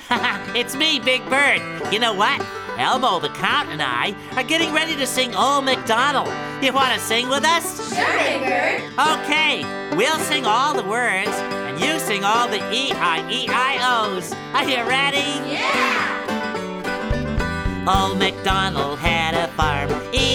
It's me, Big Bird. You know what? Elmo the Count and I are getting ready to sing Old MacDonald. You want to sing with us? Sure, Big Bird. Okay, we'll sing all the words, and you sing all the E-I-E-I-O's. Are you ready? Yeah! Old MacDonald had a farm,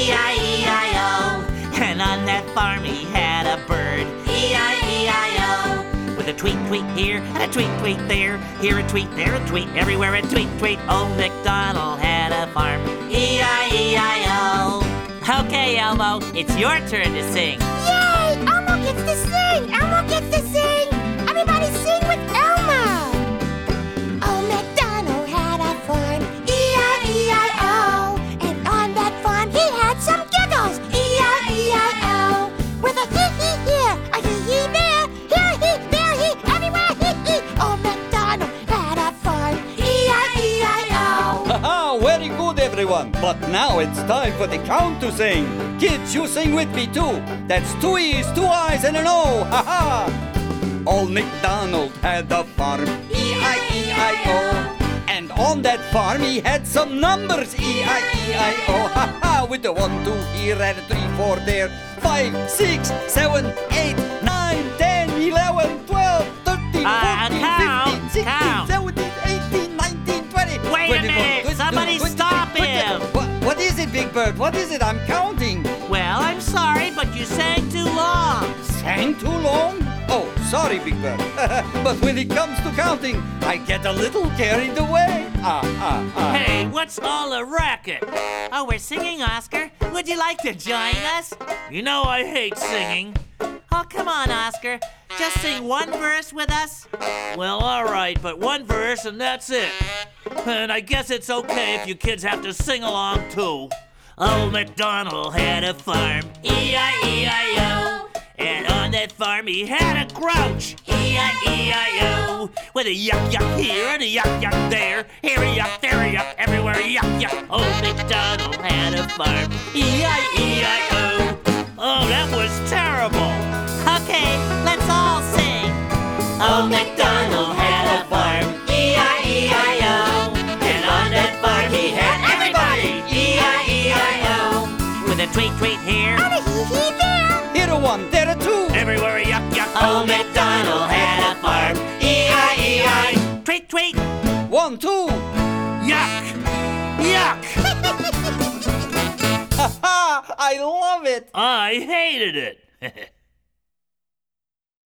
E-I-E-I-O. And on that farm he had a bird, E-I-E-I-O. With a tweet, tweet here, and a tweet, tweet there. Here a tweet, there a tweet, everywhere a tweet, tweet. Old MacDonald had a farm, E-I-E-I-O. Okay, Elmo, it's your turn to sing. Yay! Elmo gets to sing! Elmo gets to sing! Everybody sing with Elmo! Old MacDonald had a farm, E-I-E-I-O. And on that farm he had some giggles, E-I-E-I-O. With a hee-hee here, a hee-hee there, here hee, there hee, everywhere hee-hee. Old MacDonald had a farm, E-I-E-I-O. Haha, very good, everyone. But now it's time for the count to sing. Kids, you sing with me too. That's 2 E's, 2 I's, and an O. Haha. Old MacDonald had a farm, E-I-E-I-O. And on that farm he had some numbers, E-I-E-I-O. Haha, with a 1, 2 here and a 3, 4 there. 5, 6, 7, 8, 9, 10, 11, 12, 13, 14, 15, 16, count. 17, 18, 19, 20. Wait a minute, somebody stop him. What is it, Big Bird? What is it? I'm counting. Well, I'm sorry, but you sang too long. Sang too long? Oh, sorry, Big Bird. But when it comes to counting, I get a little carried away. Hey, what's all the racket? Oh, we're singing, Oscar. Would you like to join us? You know I hate singing. Oh, come on, Oscar. Just sing one verse with us. Well, all right, but one verse and that's it. And I guess it's okay if you kids have to sing along, too. Old MacDonald had a farm, E-I-E-I-O. And on that farm he had a grouch, E-I-E-I-O. With a yuck yuck here and a yuck yuck there. Here a yuck, there a yuck, everywhere a yuck yuck. Old MacDonald had a farm, E-I-E-I-O. Oh, that was terrible. Okay, let's all sing. Old MacDonald had a farm, E-I-E-I-O. And on that farm he had everybody, E-I-E-I-O. With a tweet tweet here, And a hee-hee there. Here a 1, there a 2. everywhere a yuck yuck. Old MacDonald had a farm, E-I-E-I. Tweet tweet, 1, 2. yuck, yuck. Haha, I love it. I hated it.